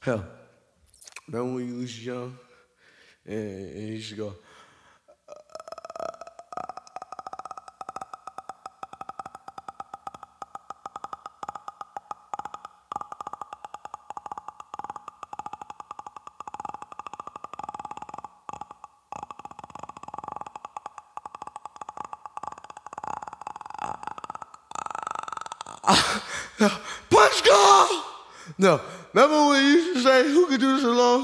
Hell, remember when you was young and you used to go, punch God! No, remember when you used to say, who could do this alone?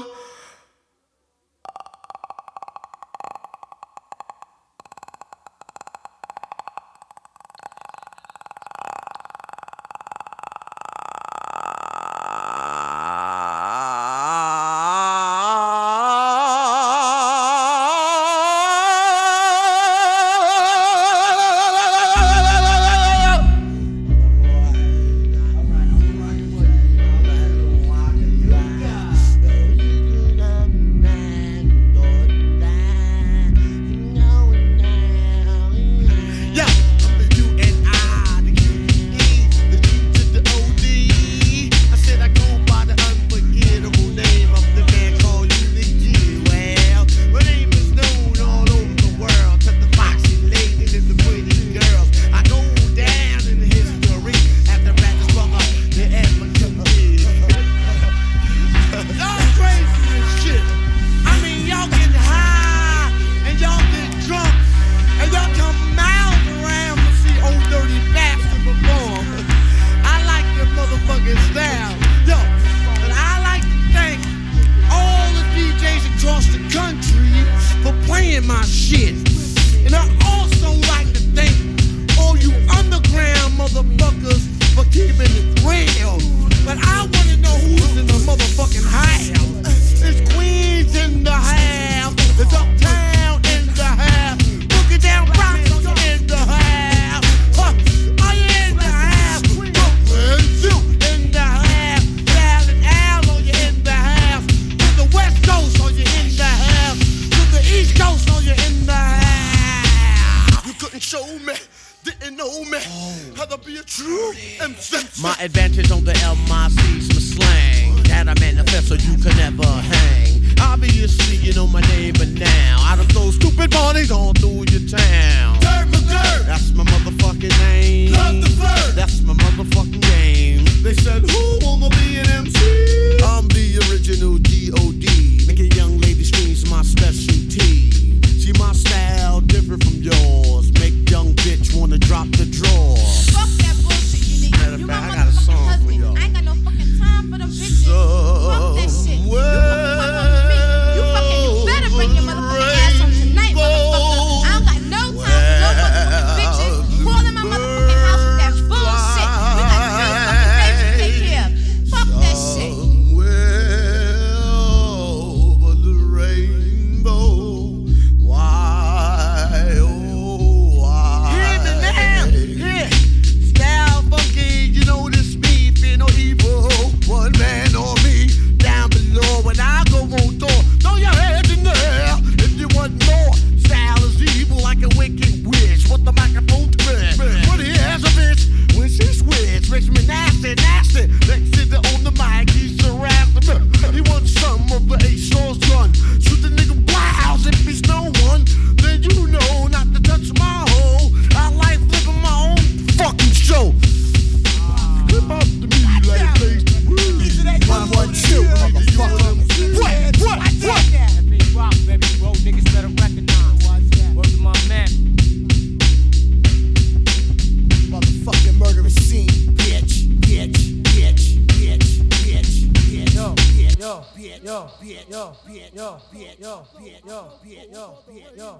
My shit. And I also like to thank all you underground motherfuckers for keeping it real. But I wanna know who's in the motherfucking house. It's Queens in the house. It's Uptown in the house. Boogie down Bronx in the house. Are you in the house? Brooklyn Zoo in the house. Dallas Al, are you in the house? To the West Coast, are you in the house? To the East Coast, show me, didn't know me, how to be a true MC. My advantage on the MIC's my slang that I manifest so you can never hang. Obviously you know my name, but now out of those stupid parties all through your town. Dirt McGirt, that's my motherfucking name. Love the flirt, that's my motherfucking game. They said who wanna be an MC? I'm the original G.O.D. Making young ladies screams my specialty. See my style different from yours. Make young bitch wanna drop the drawers. Fuck that bullshit, you need. Matter of fact, I got a song for y'all. I ain't got no fucking time for them bitches. Fuck that shit. You fucking me. You better bring your motherfucking ass home tonight, motherfucker. I don't got no time for no motherfucking bitches. Call in my motherfucking house with that bullshit. We got three fucking babies to take care of. Fuck that shit. Over the rainbow. Yo.